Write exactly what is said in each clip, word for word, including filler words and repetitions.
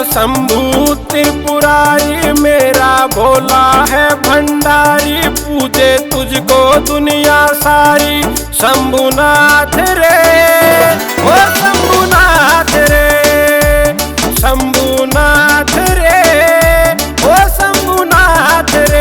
शंभू त्रिपुरारी, मेरा भोला है भंडारी, पूजे तुझको दुनिया सारी। शंभुनाथ रे ओ शंभुनाथ रे, शंभुनाथ रे ओ शंभुनाथ रे।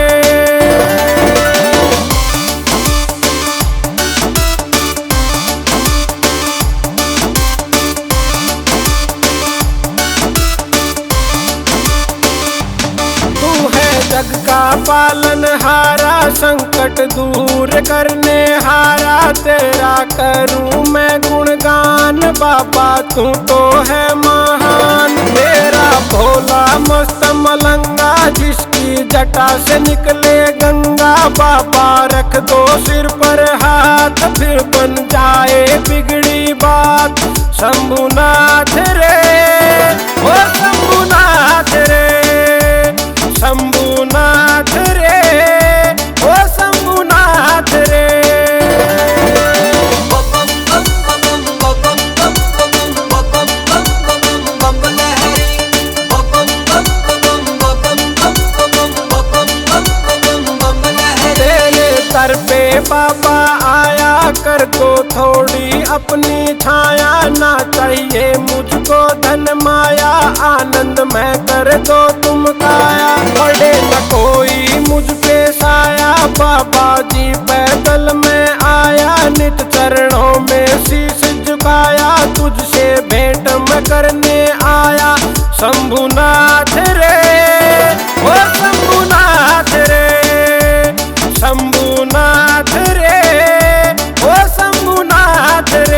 जग का पालनहारा, संकट दूर करने हारा, तेरा करूं मैं गुणगान। बाबा तू तो है महान, मेरा भोला मस्त मलंगा, जिसकी जटा से निकले गंगा। बाबा रख दो सिर पर हाथ, फिर बन जाए बिगड़ी बात। शंभुनाथ रे ओ शंभुनाथ रे, शंभुनाथ रे ओ शंभुनाथ रे। तेरे दर पे बाबा आया, कर दो थोड़ी अपनी छाया। ना चाहिए मुझको धन माया, आनंद मैं कर दो तुम काया। पड़े न कोई मुझ पे साया, बाबा जी पैदल में आया। नित चरणों में शीश झुकाया, तुझसे भेंट मैं करने आया। शंभुनाथ रे ओ शंभुनाथ रे, शंभुनाथ रे ओ शंभुनाथ रे।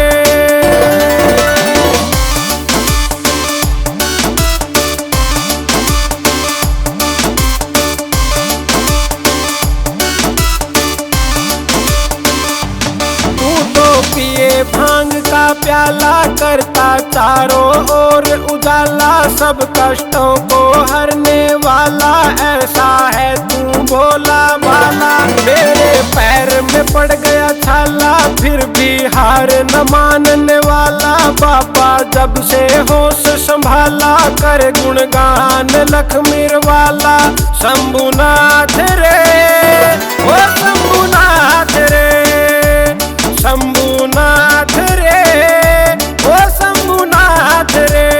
पिए भांग का प्याला, करता चारों ओर उजाला। सब कष्टों को हरने वाला, ऐसा है तू भोला भाला। मेरे पैर में पड़ गया छाला, फिर भी हार न मानने वाला। बाबा जब से होश संभाला, कर गुणगान लखमीर वाला। शंभुनाथ रे ओ शंभुनाथ रे, शंभुनाथ रे ओ शंभुनाथ रे।